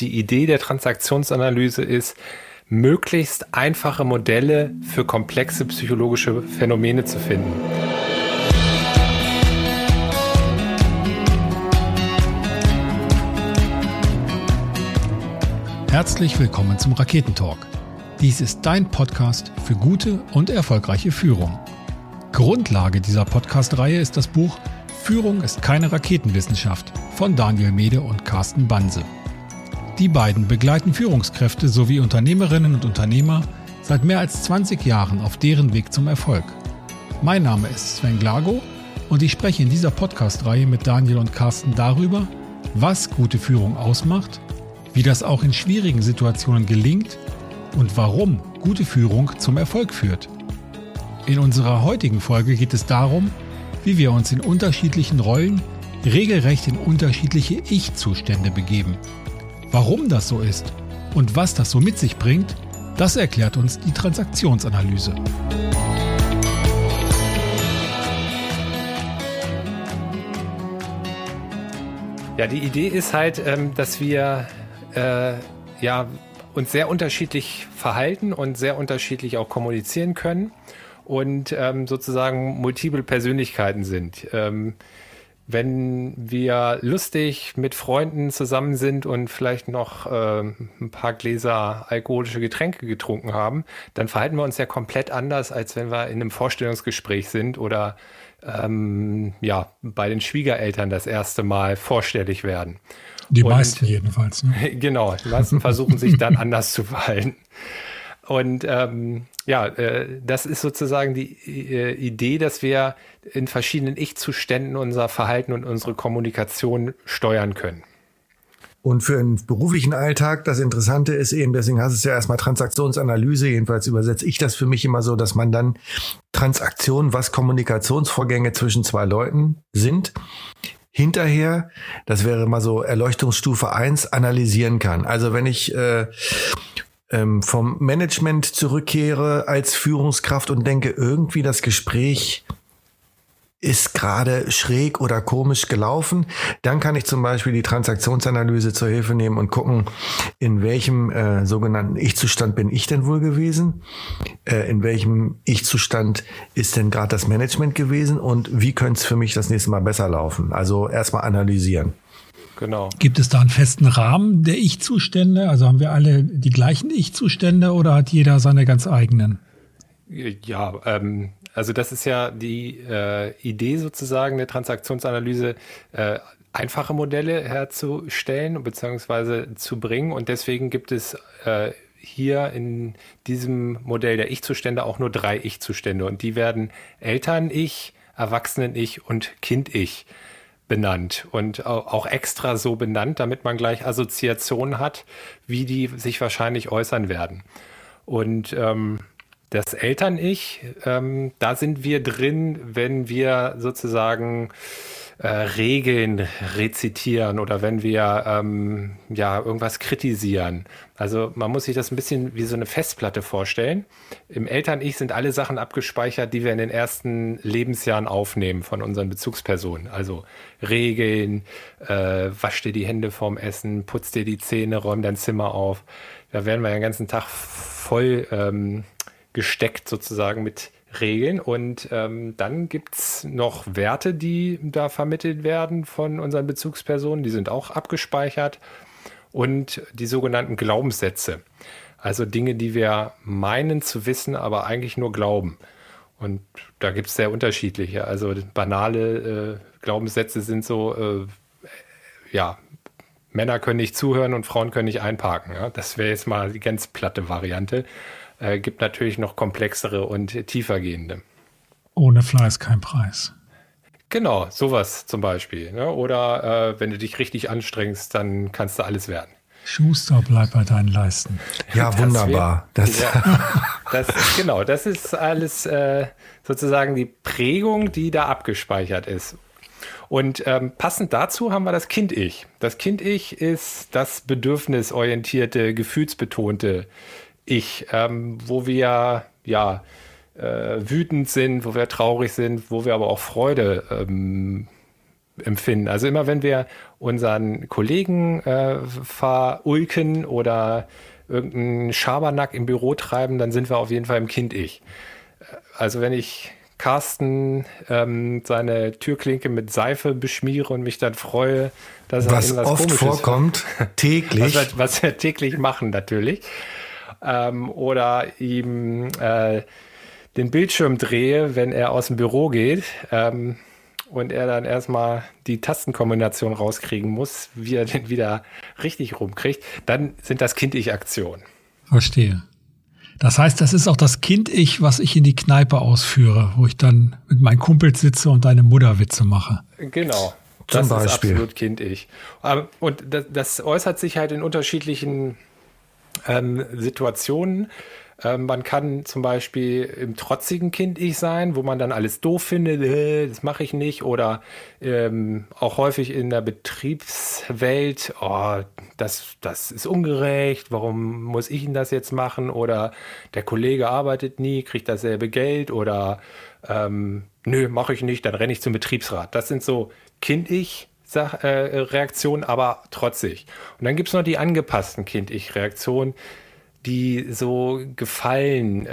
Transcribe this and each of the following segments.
die Idee der Transaktionsanalyse ist, möglichst einfache Modelle für komplexe psychologische Phänomene zu finden. Herzlich willkommen zum Raketentalk. Dies ist dein Podcast für gute und erfolgreiche Führung. Grundlage dieser Podcast-Reihe ist das Buch Führung ist keine Raketenwissenschaft von Daniel Mede und Carsten Banse. Die beiden begleiten Führungskräfte sowie Unternehmerinnen und Unternehmer seit mehr als 20 Jahren auf deren Weg zum Erfolg. Mein Name ist Sven Glago und ich spreche in dieser Podcast-Reihe mit Daniel und Carsten darüber, was gute Führung ausmacht, wie das auch in schwierigen Situationen gelingt und warum gute Führung zum Erfolg führt. In unserer heutigen Folge geht es darum, wie wir uns in unterschiedlichen Rollen regelrecht in unterschiedliche Ich-Zustände begeben. Warum das so ist und was das so mit sich bringt, das erklärt uns die Transaktionsanalyse. Ja, die Idee ist halt, dass wir uns sehr unterschiedlich verhalten und sehr unterschiedlich auch kommunizieren können und sozusagen multiple Persönlichkeiten sind. Wenn wir lustig mit Freunden zusammen sind und vielleicht noch ein paar Gläser alkoholische Getränke getrunken haben, dann verhalten wir uns ja komplett anders, als wenn wir in einem Vorstellungsgespräch sind oder bei den Schwiegereltern das erste Mal vorstelllich werden. Die meisten jedenfalls. Ne? Genau, die meisten versuchen sich dann anders zu verhalten. Und das ist sozusagen die Idee, dass wir in verschiedenen Ich-Zuständen unser Verhalten und unsere Kommunikation steuern können. Und für einen beruflichen Alltag, das Interessante ist eben, deswegen heißt es ja erstmal Transaktionsanalyse, jedenfalls übersetze ich das für mich immer so, dass man dann Transaktionen, was Kommunikationsvorgänge zwischen zwei Leuten sind, hinterher, das wäre mal so Erleuchtungsstufe 1, analysieren kann. Also wenn ich vom Management zurückkehre als Führungskraft und denke, irgendwie das Gespräch ist gerade schräg oder komisch gelaufen, dann kann ich zum Beispiel die Transaktionsanalyse zur Hilfe nehmen und gucken, in welchem sogenannten Ich-Zustand bin ich denn wohl gewesen, in welchem Ich-Zustand ist denn gerade das Management gewesen und wie könnte es für mich das nächste Mal besser laufen. Also erstmal analysieren. Genau. Gibt es da einen festen Rahmen der Ich-Zustände? Also haben wir alle die gleichen Ich-Zustände oder hat jeder seine ganz eigenen? Ja, also das ist ja die Idee sozusagen der Transaktionsanalyse, einfache Modelle herzustellen bzw. zu bringen. Und deswegen gibt es hier in diesem Modell der Ich-Zustände auch nur 3 Ich-Zustände. Und die werden Eltern-Ich, Erwachsenen-Ich und Kind-Ich benannt und auch extra so benannt, damit man gleich Assoziationen hat, wie die sich wahrscheinlich äußern werden. Und das Eltern-Ich, da sind wir drin, wenn wir sozusagen Regeln rezitieren oder wenn wir irgendwas kritisieren. Also man muss sich das ein bisschen wie so eine Festplatte vorstellen. Im Eltern-Ich sind alle Sachen abgespeichert, die wir in den ersten Lebensjahren aufnehmen von unseren Bezugspersonen. Also Regeln, wasch dir die Hände vorm Essen, putz dir die Zähne, räum dein Zimmer auf. Da werden wir den ganzen Tag voll gesteckt sozusagen mit Regeln und dann gibt's noch Werte, die da vermittelt werden von unseren Bezugspersonen, die sind auch abgespeichert und die sogenannten Glaubenssätze, also Dinge, die wir meinen zu wissen, aber eigentlich nur glauben und da gibt's sehr unterschiedliche, also banale Glaubenssätze sind so, Männer können nicht zuhören und Frauen können nicht einparken, ja? Das wäre jetzt mal die ganz platte Variante. Gibt natürlich noch komplexere und tiefergehende. Ohne Fleiß kein Preis. Genau, sowas zum Beispiel. Ne? Oder wenn du dich richtig anstrengst, dann kannst du alles werden. Schuster, bleib bei deinen Leisten. Ja, wunderbar. Das ist alles sozusagen die Prägung, die da abgespeichert ist. Und passend dazu haben wir das Kind-Ich. Das Kind-Ich ist das bedürfnisorientierte, gefühlsbetonte Ich, wo wir wütend sind, wo wir traurig sind, wo wir aber auch Freude empfinden. Also immer wenn wir unseren Kollegen verulken oder irgendeinen Schabernack im Büro treiben, dann sind wir auf jeden Fall im Kind-Ich. Also wenn ich Carsten seine Türklinke mit Seife beschmiere und mich dann freue, dass er was oft Komisches vorkommt, täglich. Was wir täglich machen natürlich. Oder ihm den Bildschirm drehe, wenn er aus dem Büro geht und er dann erstmal die Tastenkombination rauskriegen muss, wie er den wieder richtig rumkriegt, dann sind das Kind-Ich-Aktionen. Verstehe. Das heißt, das ist auch das Kind-Ich, was ich in die Kneipe ausführe, wo ich dann mit meinen Kumpels sitze und deine Mutterwitze mache. Genau. Das ist absolut Kind-Ich. Und das äußert sich halt in unterschiedlichen Situationen. Man kann zum Beispiel im trotzigen Kind-Ich sein, wo man dann alles doof findet, das mache ich nicht. Oder auch häufig in der Betriebswelt, das ist ungerecht, warum muss ich denn das jetzt machen? Oder der Kollege arbeitet nie, kriegt dasselbe Geld. Oder nö, mache ich nicht, dann renne ich zum Betriebsrat. Das sind so Kind-Ich-Reaktionen, aber trotzig. Und dann gibt es noch die angepassten Kind-Ich-Reaktionen, die so Gefallen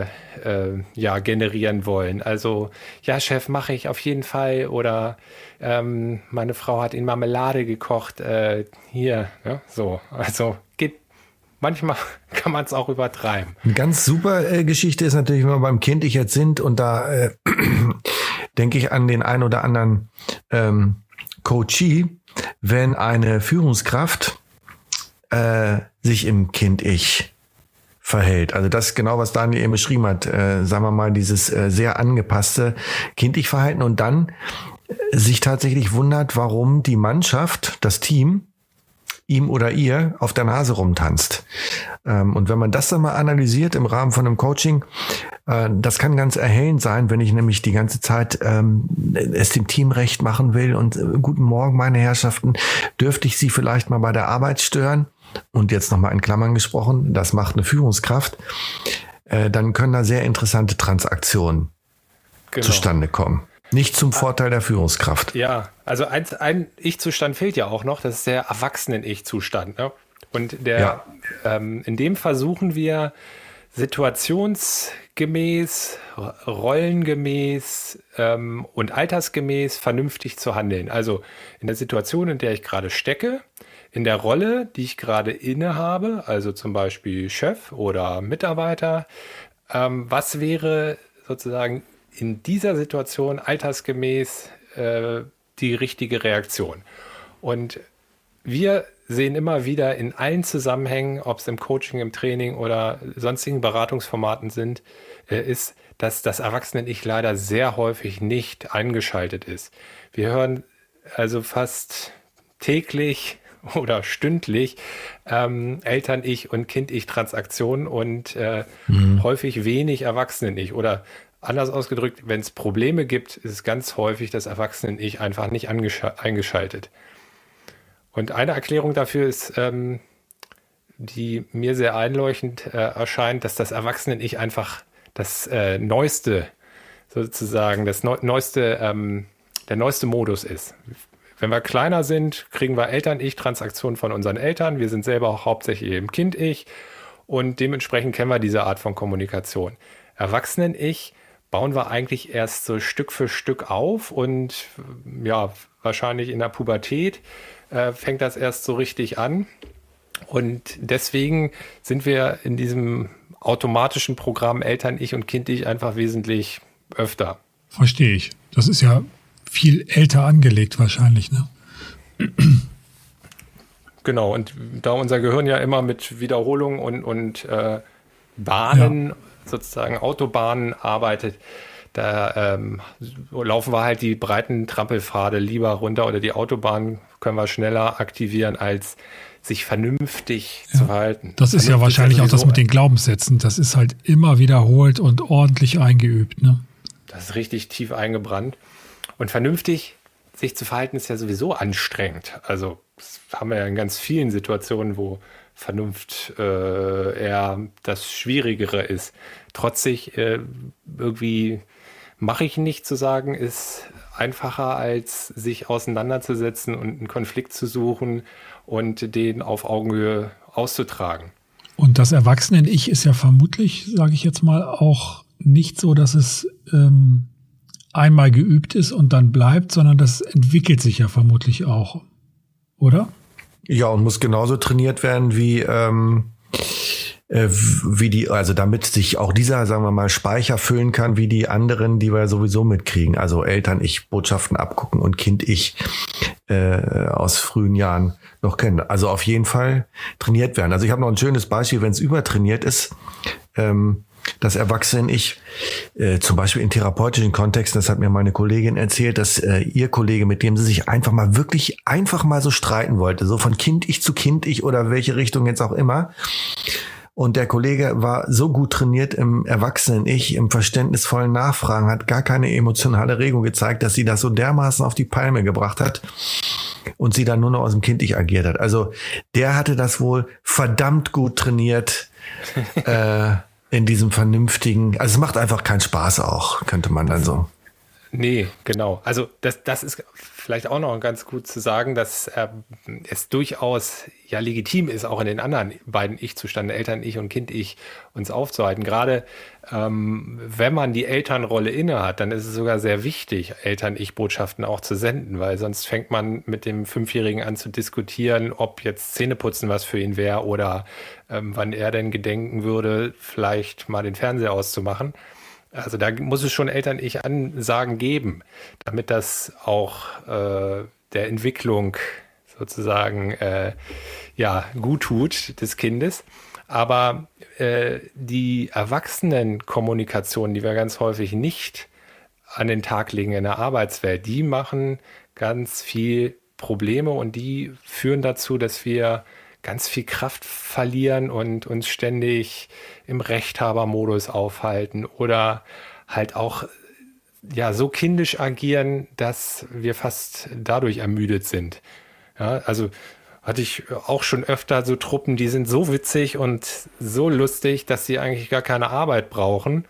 generieren wollen. Also, ja, Chef, mache ich auf jeden Fall. Oder meine Frau hat in Marmelade gekocht. Hier, ja, so. Also geht. Manchmal kann man es auch übertreiben. Eine ganz super Geschichte ist natürlich, wenn wir beim Kind-Ich jetzt sind und da denke ich an den ein oder anderen Coachee, wenn eine Führungskraft sich im Kind-Ich verhält. Also das ist genau, was Daniel eben beschrieben hat. Sagen wir mal, dieses sehr angepasste Kind-Ich-Verhalten und dann sich tatsächlich wundert, warum die Mannschaft, das Team, ihm oder ihr auf der Nase rumtanzt. Und wenn man das dann mal analysiert im Rahmen von einem Coaching, das kann ganz erhellend sein, wenn ich nämlich die ganze Zeit es dem Team recht machen will und guten Morgen, meine Herrschaften, dürfte ich Sie vielleicht mal bei der Arbeit stören? Und jetzt nochmal in Klammern gesprochen, das macht eine Führungskraft, dann können da sehr interessante Transaktionen zustande kommen. Nicht zum Vorteil der Führungskraft. Ja, also ein Ich-Zustand fehlt ja auch noch, das ist der Erwachsenen-Ich-Zustand. Ne? Und in dem versuchen wir situationsgemäß, rollengemäß und altersgemäß vernünftig zu handeln. Also in der Situation, in der ich gerade stecke, in der Rolle, die ich gerade innehabe, also zum Beispiel Chef oder Mitarbeiter, was wäre sozusagen in dieser Situation altersgemäß die richtige Reaktion? Und wir sehen immer wieder in allen Zusammenhängen, ob es im Coaching, im Training oder sonstigen Beratungsformaten ist, dass das Erwachsenen-Ich leider sehr häufig nicht eingeschaltet ist. Wir hören also fast täglich oder stündlich Eltern-Ich und Kind-Ich-Transaktionen und häufig wenig Erwachsenen-Ich. Oder anders ausgedrückt, wenn es Probleme gibt, ist es ganz häufig das Erwachsenen-Ich einfach nicht eingeschaltet. Und eine Erklärung dafür ist, die mir sehr einleuchtend erscheint, dass das Erwachsenen-Ich einfach das neueste, sozusagen, der neueste Modus ist. Wenn wir kleiner sind, kriegen wir Eltern-Ich-Transaktionen von unseren Eltern. Wir sind selber auch hauptsächlich im Kind-Ich und dementsprechend kennen wir diese Art von Kommunikation. Erwachsenen-Ich bauen wir eigentlich erst so Stück für Stück auf und ja, wahrscheinlich in der Pubertät fängt das erst so richtig an. Und deswegen sind wir in diesem automatischen Programm Eltern-Ich und Kind-Ich einfach wesentlich öfter. Verstehe ich. Das ist ja viel älter angelegt wahrscheinlich, ne? Genau, und da unser Gehirn ja immer mit Wiederholung und Bahnen, sozusagen Autobahnen arbeitet, da laufen wir halt die breiten Trampelpfade lieber runter oder die Autobahn können wir schneller aktivieren, als sich vernünftig zu verhalten. Das ist ja wahrscheinlich auch das mit den Glaubenssätzen. Das ist halt immer wiederholt und ordentlich eingeübt, ne? Das ist richtig tief eingebrannt. Und vernünftig sich zu verhalten ist ja sowieso anstrengend. Also das haben wir ja in ganz vielen Situationen, wo Vernunft eher das Schwierigere ist. Trotzig irgendwie mache ich nicht zu sagen, ist einfacher, als sich auseinanderzusetzen und einen Konflikt zu suchen und den auf Augenhöhe auszutragen. Und das Erwachsenen-Ich ist ja vermutlich, sage ich jetzt mal, auch nicht so, dass es einmal geübt ist und dann bleibt, sondern das entwickelt sich ja vermutlich auch, oder? Ja, und muss genauso trainiert werden wie also damit sich auch dieser, sagen wir mal, Speicher füllen kann, wie die anderen, die wir sowieso mitkriegen. Also Eltern-Ich-Botschaften abgucken und Kind-Ich aus frühen Jahren noch kennen. Also auf jeden Fall trainiert werden. Also ich habe noch ein schönes Beispiel, wenn es übertrainiert ist, das Erwachsenen-Ich, zum Beispiel in therapeutischen Kontexten, das hat mir meine Kollegin erzählt, dass ihr Kollege, mit dem sie sich einfach mal so streiten wollte, so von Kind-Ich zu Kind-Ich oder welche Richtung jetzt auch immer. Und der Kollege war so gut trainiert im Erwachsenen-Ich, im verständnisvollen Nachfragen, hat gar keine emotionale Regung gezeigt, dass sie das so dermaßen auf die Palme gebracht hat und sie dann nur noch aus dem Kind-Ich agiert hat. Also der hatte das wohl verdammt gut trainiert in diesem vernünftigen, also es macht einfach keinen Spaß auch, könnte man dann so. Nee, genau. Also das ist vielleicht auch noch ganz gut zu sagen, dass es durchaus ja legitim ist, auch in den anderen beiden Ich-Zuständen, Eltern-Ich und Kind-Ich, uns aufzuhalten. Gerade wenn man die Elternrolle inne hat, dann ist es sogar sehr wichtig, Eltern-Ich-Botschaften auch zu senden, weil sonst fängt man mit dem Fünfjährigen an zu diskutieren, ob jetzt Zähneputzen was für ihn wäre oder wann er denn gedenken würde, vielleicht mal den Fernseher auszumachen. Also da muss es schon Eltern-Ich-Ansagen geben, damit das auch der Entwicklung sozusagen gut tut des Kindes. Aber die Erwachsenenkommunikation, die wir ganz häufig nicht an den Tag legen in der Arbeitswelt, die machen ganz viel Probleme und die führen dazu, dass wir ganz viel Kraft verlieren und uns ständig im Rechthabermodus aufhalten oder halt auch so kindisch agieren, dass wir fast dadurch ermüdet sind. Ja, also hatte ich auch schon öfter so Truppen, die sind so witzig und so lustig, dass sie eigentlich gar keine Arbeit brauchen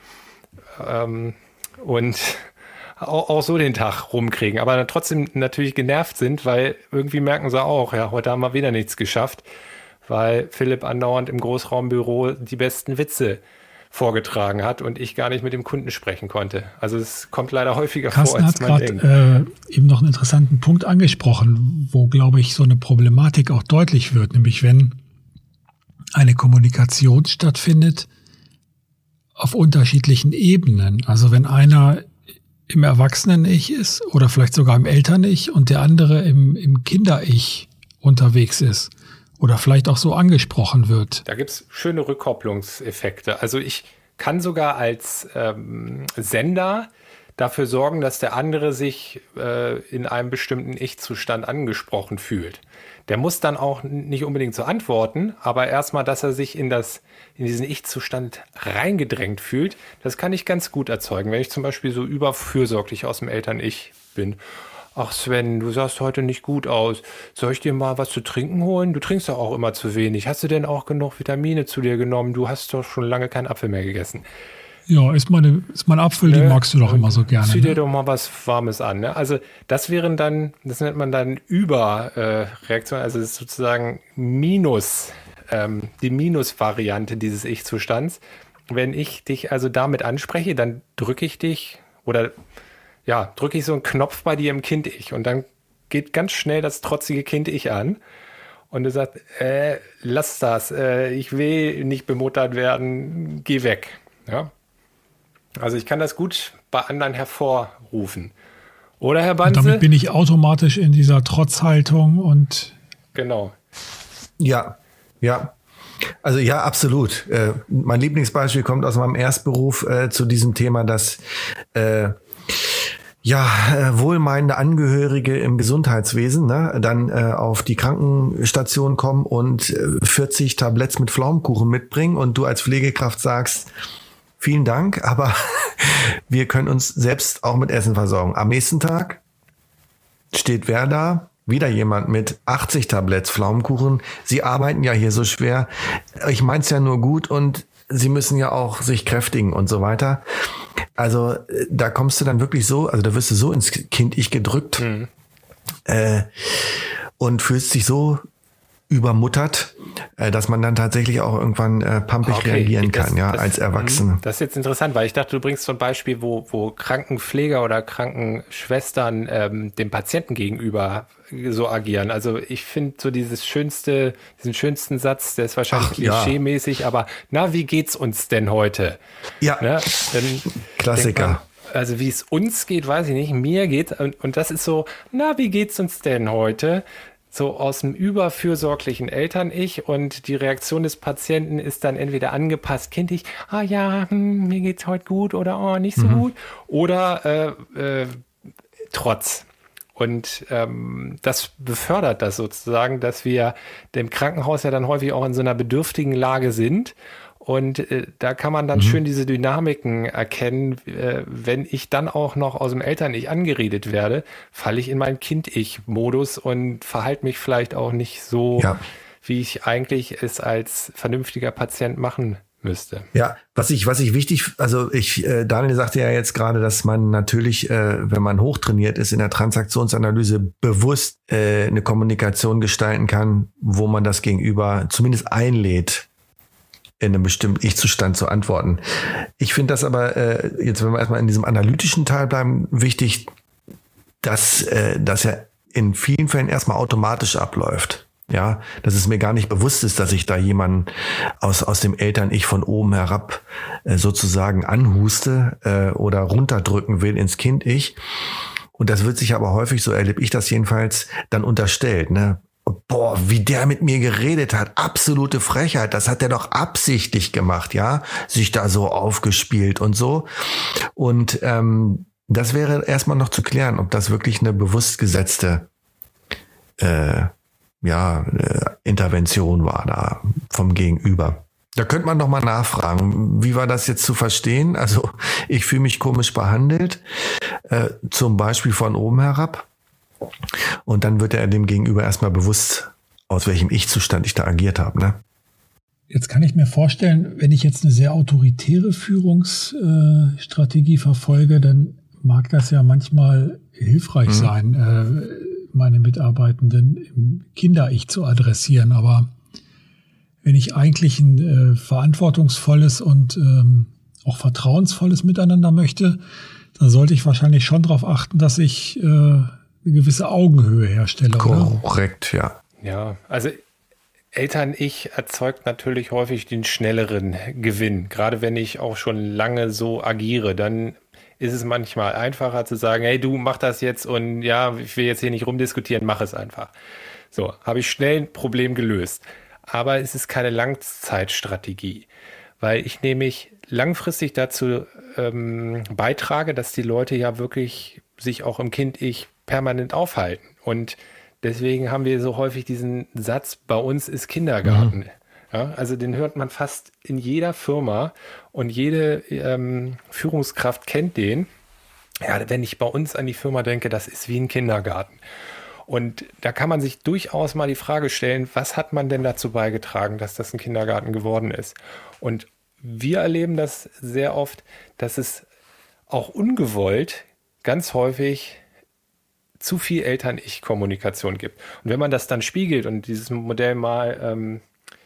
und auch so den Tag rumkriegen, aber dann trotzdem natürlich genervt sind, weil irgendwie merken sie auch, ja, heute haben wir wieder nichts geschafft, weil Philipp andauernd im Großraumbüro die besten Witze vorgetragen hat und ich gar nicht mit dem Kunden sprechen konnte. Also es kommt leider häufiger vor, als man denkt. Carsten hat gerade eben noch einen interessanten Punkt angesprochen, wo, glaube ich, so eine Problematik auch deutlich wird, nämlich wenn eine Kommunikation stattfindet auf unterschiedlichen Ebenen. Also wenn einer im Erwachsenen-Ich ist oder vielleicht sogar im Eltern-Ich und der andere im Kinder-Ich unterwegs ist oder vielleicht auch so angesprochen wird. Da gibt's schöne Rückkopplungseffekte. Also ich kann sogar als Sender dafür sorgen, dass der andere sich in einem bestimmten Ich-Zustand angesprochen fühlt. Der muss dann auch nicht unbedingt so antworten, aber erstmal, dass er sich in diesen Ich-Zustand reingedrängt fühlt, das kann ich ganz gut erzeugen. Wenn ich zum Beispiel so überfürsorglich aus dem Eltern-Ich bin. Ach Sven, du sahst heute nicht gut aus. Soll ich dir mal was zu trinken holen? Du trinkst doch auch immer zu wenig. Hast du denn auch genug Vitamine zu dir genommen? Du hast doch schon lange keinen Apfel mehr gegessen. Ja, ist mein Apfel, den magst du doch immer so gerne. Zieh dir doch mal was Warmes an. Ne? Also das nennt man dann Überreaktion, also das ist sozusagen die Minus-Variante dieses Ich-Zustands. Wenn ich dich also damit anspreche, dann drücke ich dich oder drücke ich so einen Knopf bei dir im Kind-Ich und dann geht ganz schnell das trotzige Kind-Ich an und du sagst, lass das, ich will nicht bemuttert werden, geh weg. Ja? Also ich kann das gut bei anderen hervorrufen. Oder, Herr Banse? Und damit bin ich automatisch in dieser Trotzhaltung und... Genau. Ja. Also ja, absolut. Mein Lieblingsbeispiel kommt aus meinem Erstberuf zu diesem Thema, dass wohlmeinende Angehörige im Gesundheitswesen dann auf die Krankenstation kommen und 40 Tabletts mit Pflaumenkuchen mitbringen und du als Pflegekraft sagst, vielen Dank, aber wir können uns selbst auch mit Essen versorgen. Am nächsten Tag steht wer da? Wieder jemand mit 80 Tabletts Pflaumenkuchen. Sie arbeiten ja hier so schwer. Ich mein's ja nur gut und sie müssen ja auch sich kräftigen und so weiter. Also da kommst du dann wirklich so, also da wirst du so ins Kind-Ich gedrückt und fühlst dich so übermuttert, dass man dann tatsächlich auch irgendwann pampig reagieren kann, als Erwachsener. Das ist jetzt interessant, weil ich dachte, du bringst so ein Beispiel, wo Krankenpfleger oder Krankenschwestern dem Patienten gegenüber so agieren. Also ich finde so diesen schönsten Satz, der ist wahrscheinlich klischee-mäßig, aber na, wie geht's uns denn heute? Ja, ne? Klassiker. Also wie es uns geht, weiß ich nicht, mir geht, und das ist so, na, wie geht's uns denn heute? So aus dem überfürsorglichen Eltern-Ich, und die Reaktion des Patienten ist dann entweder angepasst, kindlich, mir geht's heute gut oder nicht so gut, oder Trotz. Und das befördert das sozusagen, dass wir im Krankenhaus ja dann häufig auch in so einer bedürftigen Lage sind. Und da kann man dann schön diese Dynamiken erkennen. Wenn ich dann auch noch aus dem Eltern-Ich angeredet werde, falle ich in meinen Kind-Ich-Modus und verhalte mich vielleicht auch nicht so, wie ich eigentlich es als vernünftiger Patient machen müsste. Ja, was ich wichtig, also Daniel sagte ja jetzt gerade, dass man natürlich, wenn man hochtrainiert ist in der Transaktionsanalyse, bewusst eine Kommunikation gestalten kann, wo man das Gegenüber zumindest einlädt, in einem bestimmten Ich-Zustand zu antworten. Ich finde das aber, jetzt wenn wir erstmal in diesem analytischen Teil bleiben, wichtig, dass das ja in vielen Fällen erstmal automatisch abläuft. Ja, dass es mir gar nicht bewusst ist, dass ich da jemanden aus dem Eltern-Ich von oben herab sozusagen anhuste oder runterdrücken will ins Kind-Ich. Und das wird sich aber häufig, so erlebe ich das jedenfalls, dann unterstellt, ne? Boah, wie der mit mir geredet hat, absolute Frechheit, das hat er doch absichtlich gemacht, ja, sich da so aufgespielt und so. Und das wäre erstmal noch zu klären, ob das wirklich eine bewusst gesetzte Intervention war da vom Gegenüber. Da könnte man noch mal nachfragen, wie war das jetzt zu verstehen? Also ich fühle mich komisch behandelt, zum Beispiel von oben herab. Und dann wird er dem Gegenüber erstmal bewusst, aus welchem Ich-Zustand ich da agiert habe. Ne? Jetzt kann ich mir vorstellen, wenn ich jetzt eine sehr autoritäre Führungsstrategie verfolge, dann mag das ja manchmal hilfreich sein, meine Mitarbeitenden im Kinder-Ich zu adressieren. Aber wenn ich eigentlich ein verantwortungsvolles und auch vertrauensvolles Miteinander möchte, dann sollte ich wahrscheinlich schon darauf achten, dass ich eine gewisse Augenhöhe herstelle. Korrekt, oder? Ja. Ja, also Eltern-Ich erzeugt natürlich häufig den schnelleren Gewinn. Gerade wenn ich auch schon lange so agiere, dann ist es manchmal einfacher zu sagen, hey, du mach das jetzt und ja, ich will jetzt hier nicht rumdiskutieren, mach es einfach. So, habe ich schnell ein Problem gelöst. Aber es ist keine Langzeitstrategie, weil ich nämlich langfristig dazu beitrage, dass die Leute ja wirklich sich auch im Kind-Ich permanent aufhalten. Und deswegen haben wir so häufig diesen Satz, bei uns ist Kindergarten. Ja, also den hört man fast in jeder Firma und jede Führungskraft kennt den. Ja, wenn ich bei uns an die Firma denke, das ist wie ein Kindergarten. Und da kann man sich durchaus mal die Frage stellen, was hat man denn dazu beigetragen, dass das ein Kindergarten geworden ist? Und wir erleben das sehr oft, dass es auch ungewollt ganz häufig zu viel Eltern-Ich-Kommunikation gibt. Und wenn man das dann spiegelt und dieses Modell mal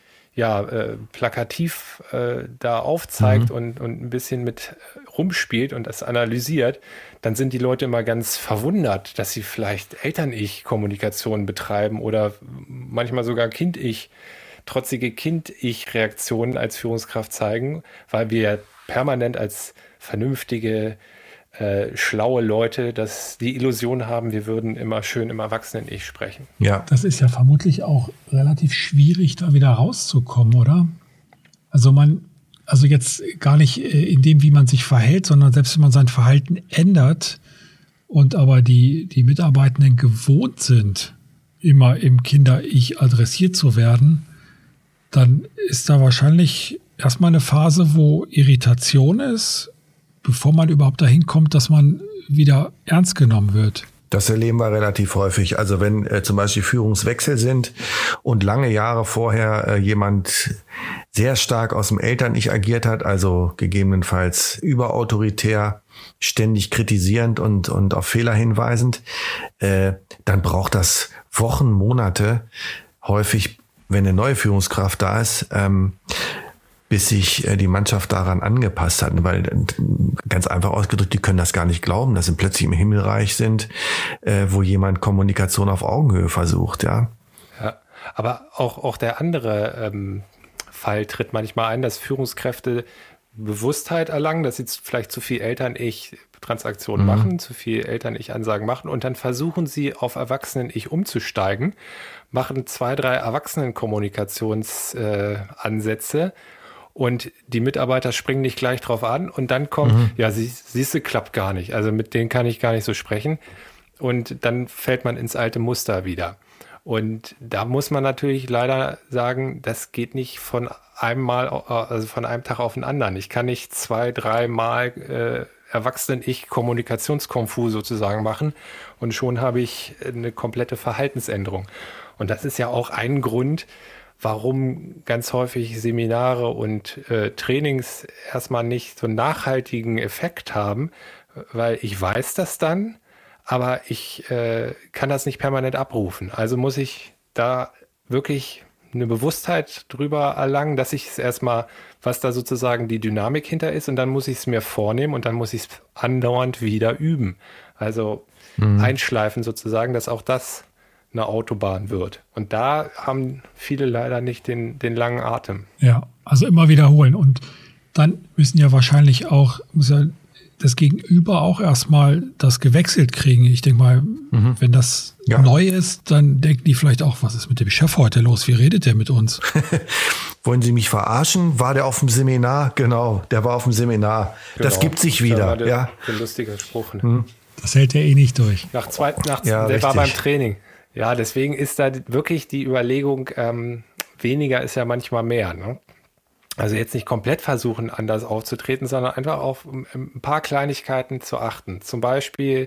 plakativ da aufzeigt und ein bisschen mit rumspielt und das analysiert, dann sind die Leute immer ganz verwundert, dass sie vielleicht Eltern-Ich-Kommunikation betreiben oder manchmal sogar trotzige Kind-Ich-Reaktionen als Führungskraft zeigen, weil wir permanent als vernünftige schlaue Leute, dass die Illusion haben, wir würden immer schön im Erwachsenen-Ich sprechen. Ja. Das ist ja vermutlich auch relativ schwierig, da wieder rauszukommen, oder? Also jetzt gar nicht in dem, wie man sich verhält, sondern selbst wenn man sein Verhalten ändert und aber die Mitarbeitenden gewohnt sind, immer im Kinder-Ich adressiert zu werden, dann ist da wahrscheinlich erstmal eine Phase, wo Irritation ist, bevor man überhaupt dahin kommt, dass man wieder ernst genommen wird. Das erleben wir relativ häufig. Also wenn zum Beispiel Führungswechsel sind und lange Jahre vorher jemand sehr stark aus dem Eltern-Ich agiert hat, also gegebenenfalls überautoritär, ständig kritisierend und auf Fehler hinweisend, dann braucht das Wochen, Monate, häufig, wenn eine neue Führungskraft da ist, bis sich die Mannschaft daran angepasst hat. Weil ganz einfach ausgedrückt, die können das gar nicht glauben, dass sie plötzlich im Himmelreich sind, wo jemand Kommunikation auf Augenhöhe versucht. Ja, aber auch der andere Fall tritt manchmal ein, dass Führungskräfte Bewusstheit erlangen, dass sie vielleicht zu viel Eltern-Ich-Transaktionen machen, zu viel Eltern-Ich-Ansagen machen und dann versuchen sie auf Erwachsenen-Ich umzusteigen, machen 2, 3 Erwachsenen-Kommunikationsansätze und die Mitarbeiter springen nicht gleich drauf an und dann kommt, siehste, klappt gar nicht. Also mit denen kann ich gar nicht so sprechen. Und dann fällt man ins alte Muster wieder. Und da muss man natürlich leider sagen, das geht nicht von einem Tag auf den anderen. Ich kann nicht 2, 3 Mal Erwachsenen-Ich-Kommunikationskonfu sozusagen machen und schon habe ich eine komplette Verhaltensänderung. Und das ist ja auch ein Grund, warum ganz häufig Seminare und Trainings erstmal nicht so einen nachhaltigen Effekt haben, weil ich weiß das dann, aber ich kann das nicht permanent abrufen. Also muss ich da wirklich eine Bewusstheit drüber erlangen, dass ich es erstmal, was da sozusagen die Dynamik hinter ist und dann muss ich es mir vornehmen und dann muss ich es andauernd wieder üben. Also einschleifen sozusagen, dass auch das eine Autobahn wird. Und da haben viele leider nicht den langen Atem. Ja, also immer wiederholen. Und dann müssen ja wahrscheinlich auch, muss ja das Gegenüber auch erstmal das gewechselt kriegen. Ich denke mal, wenn das neu ist, dann denken die vielleicht auch, was ist mit dem Chef heute los? Wie redet der mit uns? Wollen Sie mich verarschen? War der auf dem Seminar? Genau, der war auf dem Seminar. Genau. Das gibt sich wieder. Das war der lustiger Spruch. Ne? Das hält er eh nicht durch. Der war beim Training. Ja, deswegen ist da wirklich die Überlegung, weniger ist ja manchmal mehr. Ne? Also jetzt nicht komplett versuchen, anders aufzutreten, sondern einfach auf ein paar Kleinigkeiten zu achten. Zum Beispiel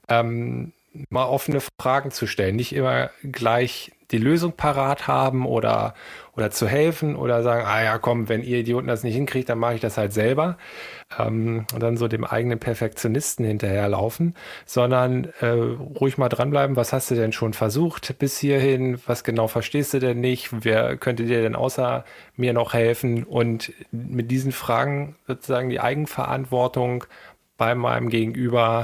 mal offene Fragen zu stellen, nicht immer gleich die Lösung parat haben oder zu helfen oder sagen, ja komm, wenn ihr Idioten das nicht hinkriegt, dann mache ich das halt selber und dann so dem eigenen Perfektionisten hinterherlaufen, sondern ruhig mal dranbleiben, was hast du denn schon versucht bis hierhin, was genau verstehst du denn nicht, wer könnte dir denn außer mir noch helfen und mit diesen Fragen sozusagen die Eigenverantwortung bei meinem Gegenüber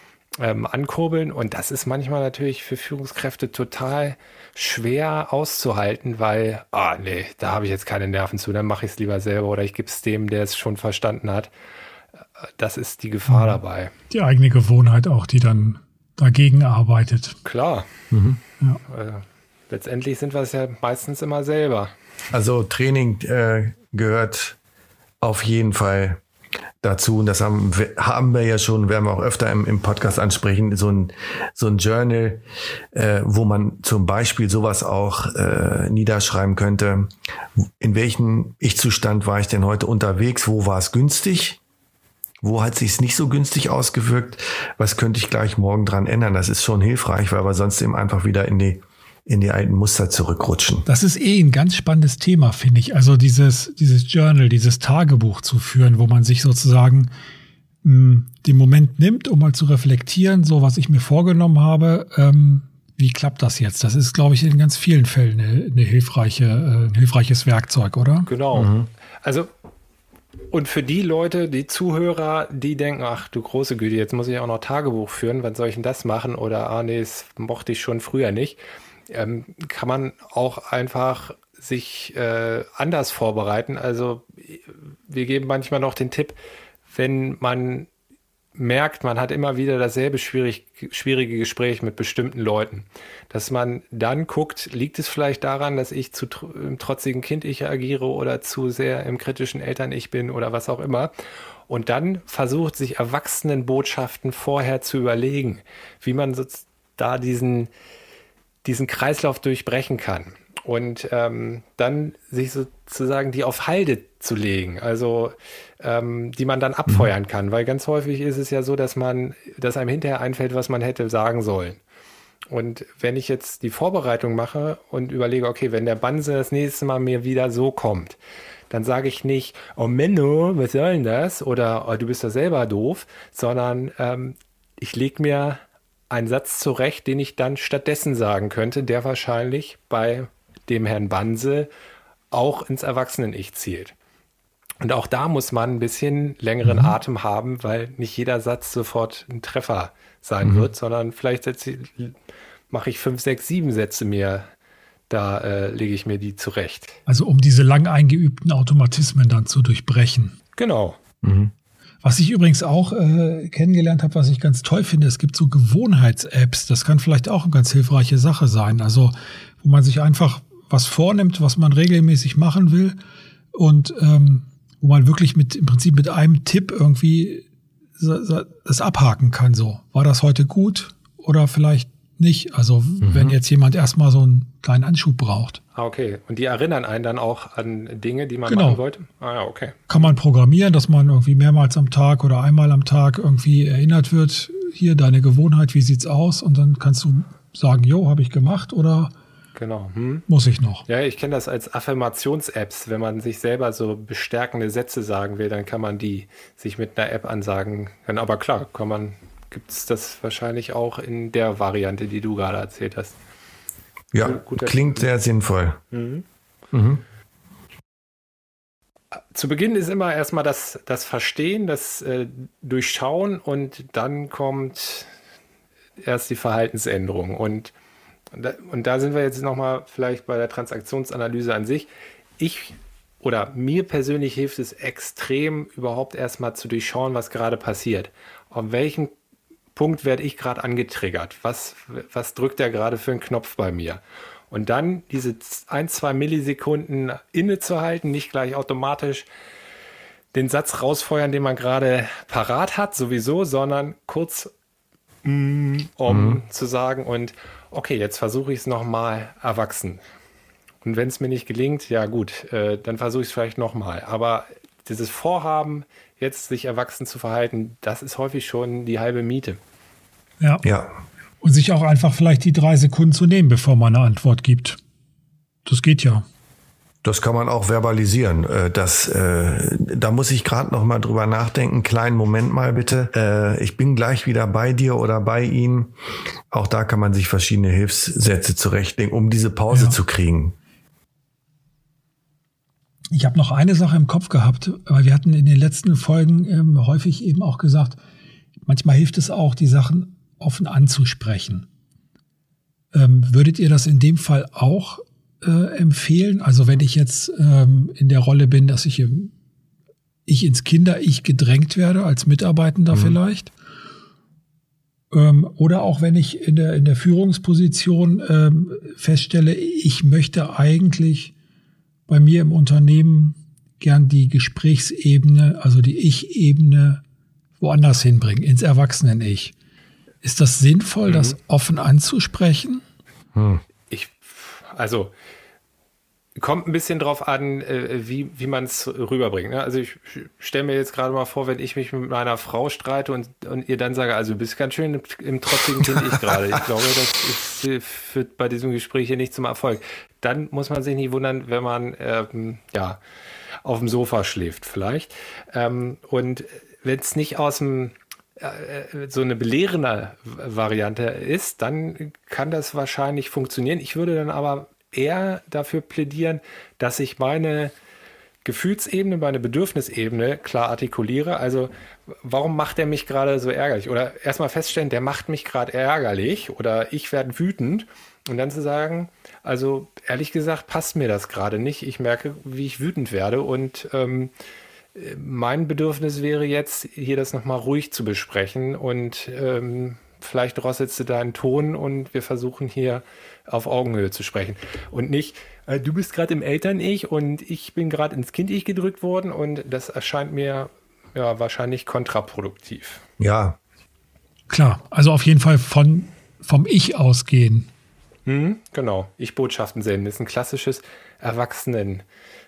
ankurbeln und das ist manchmal natürlich für Führungskräfte total schwer auszuhalten, weil, da habe ich jetzt keine Nerven zu, dann mache ich es lieber selber oder ich gebe es dem, der es schon verstanden hat. Das ist die Gefahr dabei. Die eigene Gewohnheit auch, die dann dagegen arbeitet. Klar. Ja. Letztendlich sind wir es ja meistens immer selber. Also Training gehört auf jeden Fall dazu, und das haben wir ja schon, werden wir auch öfter im Podcast ansprechen, so ein Journal, wo man zum Beispiel sowas auch niederschreiben könnte. In welchem Ich-Zustand war ich denn heute unterwegs? Wo war es günstig? Wo hat sich's nicht so günstig ausgewirkt? Was könnte ich gleich morgen dran ändern? Das ist schon hilfreich, weil wir sonst eben einfach wieder in die alten Muster zurückrutschen. Das ist ein ganz spannendes Thema, finde ich. Also dieses Journal, dieses Tagebuch zu führen, wo man sich sozusagen den Moment nimmt, um mal zu reflektieren, so was ich mir vorgenommen habe, wie klappt das jetzt? Das ist, glaube ich, in ganz vielen Fällen ein hilfreiches Werkzeug, oder? Genau. Also und für die Leute, die Zuhörer, die denken, ach du große Güte, jetzt muss ich auch noch Tagebuch führen, wann soll ich denn das machen? Oder das mochte ich schon früher nicht. Kann man auch einfach sich anders vorbereiten. Also wir geben manchmal noch den Tipp, wenn man merkt, man hat immer wieder dasselbe schwierige Gespräch mit bestimmten Leuten, dass man dann guckt, liegt es vielleicht daran, dass ich zu im trotzigen Kind-Ich agiere oder zu sehr im kritischen Eltern-Ich bin oder was auch immer. Und dann versucht, sich Erwachsenenbotschaften vorher zu überlegen, wie man da diesen Kreislauf durchbrechen kann. Und dann sich sozusagen die auf Halde zu legen, also die man dann abfeuern kann, weil ganz häufig ist es ja so, dass einem hinterher einfällt, was man hätte sagen sollen. Und wenn ich jetzt die Vorbereitung mache und überlege, okay, wenn der Banse das nächste Mal mir wieder so kommt, dann sage ich nicht, oh Menno, was soll denn das? Oder oh, du bist doch selber doof, sondern ich lege mir einen Satz zurecht, den ich dann stattdessen sagen könnte, der wahrscheinlich bei dem Herrn Banse auch ins Erwachsenen-Ich zielt. Und auch da muss man ein bisschen längeren Atem haben, weil nicht jeder Satz sofort ein Treffer sein wird, sondern vielleicht mache ich 5, 6, 7 Sätze mir, da lege ich mir die zurecht. Also um diese lang eingeübten Automatismen dann zu durchbrechen. Genau. Was ich übrigens auch kennengelernt habe, was ich ganz toll finde, es gibt so Gewohnheits-Apps. Das kann vielleicht auch eine ganz hilfreiche Sache sein. Also wo man sich einfach was vornimmt, was man regelmäßig machen will und wo man wirklich im Prinzip mit einem Tipp irgendwie das abhaken kann. So, war das heute gut oder vielleicht nicht? Also wenn jetzt jemand erstmal so einen kleinen Anschub braucht. Ah, okay. Und die erinnern einen dann auch an Dinge, die man machen wollte? Ah ja, okay. Kann man programmieren, dass man irgendwie mehrmals am Tag oder einmal am Tag irgendwie erinnert wird, hier deine Gewohnheit, wie sieht's aus? Und dann kannst du sagen, jo, habe ich gemacht oder genau. Muss ich noch? Ja, ich kenne das als Affirmations-Apps. Wenn man sich selber so bestärkende Sätze sagen will, dann kann man die sich mit einer App ansagen. Aber klar, gibt es das wahrscheinlich auch in der Variante, die du gerade erzählt hast. Ja, klingt sehr sinnvoll. Zu Beginn ist immer erstmal das Verstehen, das Durchschauen und dann kommt erst die Verhaltensänderung. Und da sind wir jetzt nochmal vielleicht bei der Transaktionsanalyse an sich. Mir persönlich hilft es extrem, überhaupt erstmal zu durchschauen, was gerade passiert. Auf welchen Punkt werde ich gerade angetriggert? Was drückt der gerade für einen Knopf bei mir? Und dann diese 1-2 Millisekunden innezuhalten, nicht gleich automatisch den Satz rausfeuern, den man gerade parat hat, sowieso, sondern kurz zu sagen und okay, jetzt versuche ich es nochmal erwachsen. Und wenn es mir nicht gelingt, ja gut, dann versuche ich es vielleicht nochmal. Aber dieses Vorhaben, jetzt sich erwachsen zu verhalten, das ist häufig schon die halbe Miete. Ja. Und sich auch einfach vielleicht die 3 Sekunden zu nehmen, bevor man eine Antwort gibt. Das geht ja. Das kann man auch verbalisieren. Da muss ich gerade noch mal drüber nachdenken. Kleinen Moment mal bitte. Ich bin gleich wieder bei dir oder bei Ihnen. Auch da kann man sich verschiedene Hilfssätze zurechtlegen, um diese Pause zu kriegen. Ich habe noch eine Sache im Kopf gehabt, weil wir hatten in den letzten Folgen häufig eben auch gesagt, manchmal hilft es auch, die Sachen offen anzusprechen. Würdet ihr das in dem Fall auch empfehlen? Also wenn ich jetzt in der Rolle bin, dass ich ins Kinder-Ich gedrängt werde, als Mitarbeitender vielleicht, oder auch wenn ich in der Führungsposition feststelle, ich möchte eigentlich bei mir im Unternehmen gern die Gesprächsebene, also die Ich-Ebene woanders hinbringen, ins Erwachsenen-Ich. Ist das sinnvoll, das offen anzusprechen? Also kommt ein bisschen drauf an, wie man es rüberbringt. Ne? Also ich stelle mir jetzt gerade mal vor, wenn ich mich mit meiner Frau streite und ihr dann sage, also du bist ganz schön im trotzigen Kind ich gerade. Ich glaube, das führt bei diesem Gespräch hier nicht zum Erfolg. Dann muss man sich nicht wundern, wenn man auf dem Sofa schläft vielleicht. Und wenn es nicht aus dem so eine belehrende Variante ist, dann kann das wahrscheinlich funktionieren. Ich würde dann aber eher dafür plädieren, dass ich meine Gefühlsebene, meine Bedürfnisebene klar artikuliere. Also warum macht er mich gerade so ärgerlich? Oder erstmal feststellen, der macht mich gerade ärgerlich oder ich werde wütend. Und dann zu sagen, also ehrlich gesagt passt mir das gerade nicht. Ich merke, wie ich wütend werde und mein Bedürfnis wäre jetzt, hier das nochmal ruhig zu besprechen und vielleicht drosselst du deinen Ton und wir versuchen hier auf Augenhöhe zu sprechen. Und nicht, du bist gerade im Eltern-Ich und ich bin gerade ins Kind-Ich gedrückt worden und das erscheint mir wahrscheinlich kontraproduktiv. Ja. Klar, also auf jeden Fall vom Ich ausgehen. Genau, Ich-Botschaften senden ist ein klassisches Erwachsenen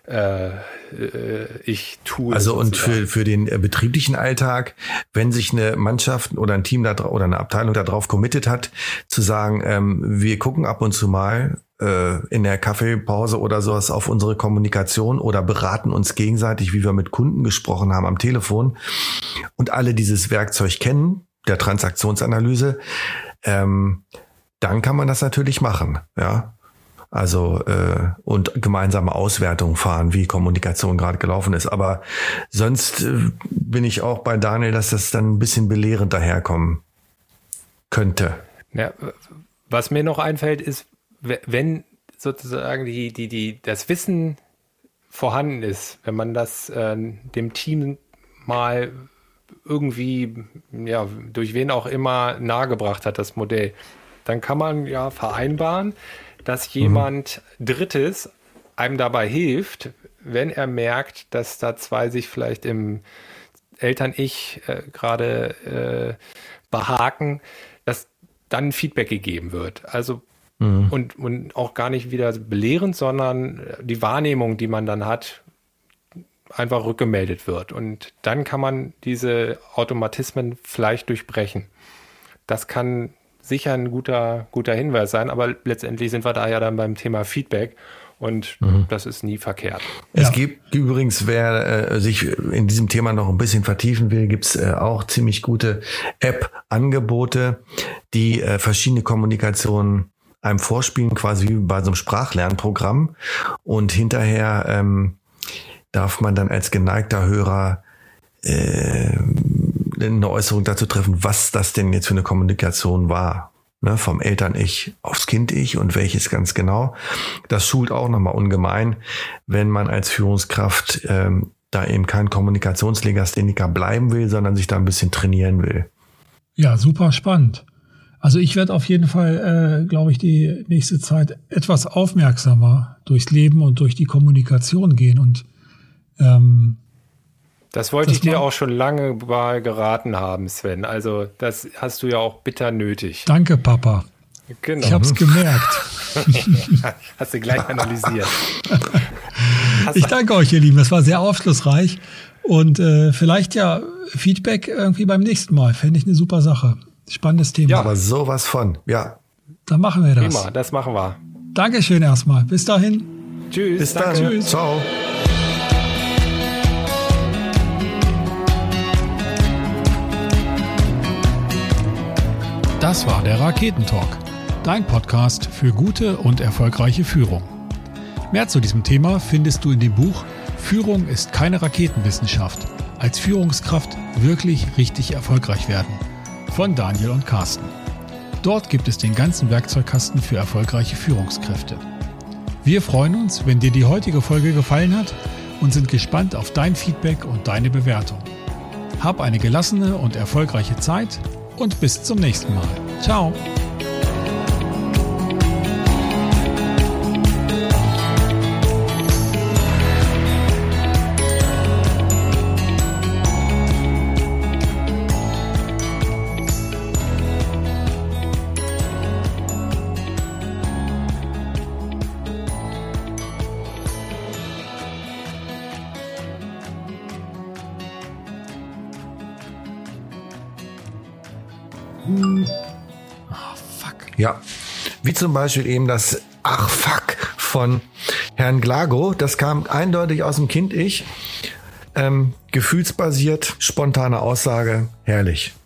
ich tue. Also und für den betrieblichen Alltag, wenn sich eine Mannschaft oder ein Team oder eine Abteilung darauf committed hat, zu sagen, wir gucken ab und zu mal in der Kaffeepause oder sowas auf unsere Kommunikation oder beraten uns gegenseitig, wie wir mit Kunden gesprochen haben am Telefon und alle dieses Werkzeug kennen, der Transaktionsanalyse, dann kann man das natürlich machen, ja. Also und gemeinsame Auswertungen fahren, wie Kommunikation gerade gelaufen ist. Aber sonst bin ich auch bei Daniel, dass das dann ein bisschen belehrend daherkommen könnte. Ja, was mir noch einfällt, ist, wenn sozusagen das Wissen vorhanden ist, wenn man das dem Team mal irgendwie, ja, durch wen auch immer nahegebracht hat, das Modell, dann kann man ja vereinbaren, dass jemand Drittes einem dabei hilft, wenn er merkt, dass da zwei sich vielleicht im Eltern-Ich gerade behaken, dass dann Feedback gegeben wird. Also und auch gar nicht wieder belehrend, sondern die Wahrnehmung, die man dann hat, einfach rückgemeldet wird. Und dann kann man diese Automatismen vielleicht durchbrechen. Das kann sicher ein guter Hinweis sein, aber letztendlich sind wir da ja dann beim Thema Feedback und das ist nie verkehrt. Es gibt übrigens, wer sich in diesem Thema noch ein bisschen vertiefen will, gibt's auch ziemlich gute App-Angebote, die verschiedene Kommunikationen einem vorspielen, quasi wie bei so einem Sprachlernprogramm, und hinterher darf man dann als geneigter Hörer eine Äußerung dazu treffen, was das denn jetzt für eine Kommunikation war. Ne, vom Eltern-Ich aufs Kind-Ich und welches ganz genau. Das schult auch nochmal ungemein, wenn man als Führungskraft da eben kein Kommunikationslegastheniker bleiben will, sondern sich da ein bisschen trainieren will. Ja, super spannend. Also ich werde auf jeden Fall, glaube ich, die nächste Zeit etwas aufmerksamer durchs Leben und durch die Kommunikation gehen und das wollte ich dir auch schon lange mal geraten haben, Sven. Also das hast du ja auch bitter nötig. Danke, Papa. Genau. Ich habe es gemerkt. Hast du gleich analysiert. Ich danke euch, ihr Lieben. Das war sehr aufschlussreich. Und vielleicht ja Feedback irgendwie beim nächsten Mal. Fände ich eine super Sache. Spannendes Thema. Ja, aber sowas von. Ja. Dann machen wir das. Prima, das machen wir. Dankeschön erstmal. Bis dahin. Tschüss. Bis dann. Tschüss. Ciao. Das war der Raketentalk, dein Podcast für gute und erfolgreiche Führung. Mehr zu diesem Thema findest du in dem Buch Führung ist keine Raketenwissenschaft. Als Führungskraft wirklich richtig erfolgreich werden von Daniel und Carsten. Dort gibt es den ganzen Werkzeugkasten für erfolgreiche Führungskräfte. Wir freuen uns, wenn dir die heutige Folge gefallen hat und sind gespannt auf dein Feedback und deine Bewertung. Hab eine gelassene und erfolgreiche Zeit und bis zum nächsten Mal. Ciao. Ja, wie zum Beispiel eben das Ach fuck von Herrn Glago. Das kam eindeutig aus dem Kind-Ich. Gefühlsbasiert, spontane Aussage, herrlich.